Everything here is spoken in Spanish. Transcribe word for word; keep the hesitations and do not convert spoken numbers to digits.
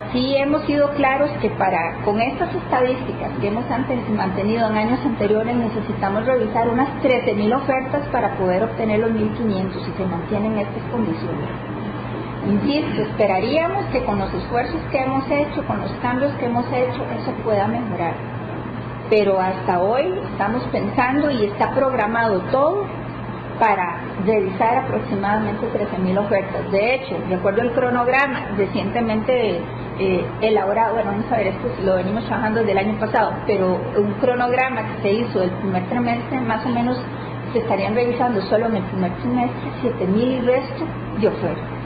sí hemos sido claros que para con estas estadísticas que hemos antes, mantenido en años anteriores, necesitamos revisar unas trece mil ofertas para poder obtener los mil quinientos si se mantienen estas condiciones. Insisto, esperaríamos que con los esfuerzos que hemos hecho, con los cambios que hemos hecho, eso pueda mejorar. Pero hasta hoy estamos pensando y está programado todo para revisar aproximadamente trece mil ofertas. De hecho, recuerdo el cronograma recientemente eh, elaborado, bueno, vamos a ver, esto lo venimos trabajando desde el año pasado, pero un cronograma que se hizo el primer trimestre, más o menos se estarían revisando solo en el primer trimestre siete mil y resto de ofertas.